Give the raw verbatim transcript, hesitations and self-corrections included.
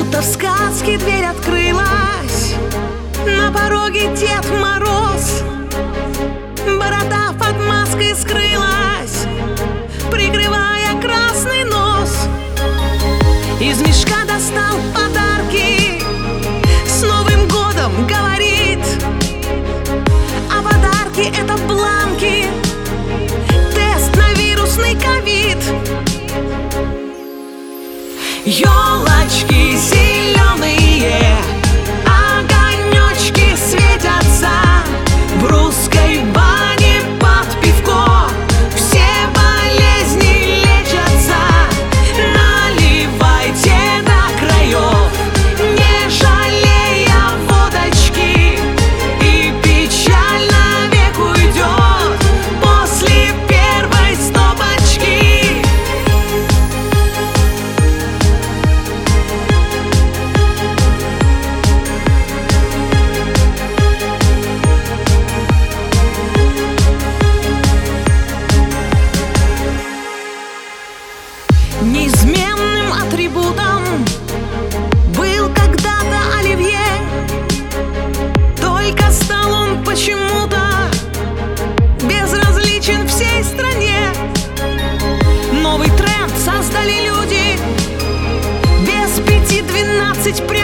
Будто в сказке дверь открылась, на пороге Дед Мороз. Борода под маской скрылась, прикрывая красный нос. Из мешка достал подарки, с Новым годом говорит. А подарки — это бланки, тест на вирусный ковид. Ёлочки зеленые, огонечки светятся в русской бане под пивко. Все болезни лечатся, наливайте до краев, не жалея водочки, и печаль навек уйдет после первой стопочки. Неизменным атрибутом был когда-то оливье, только стал он почему-то безразличен всей стране. Новый тренд создали люди, без пяти двенадцать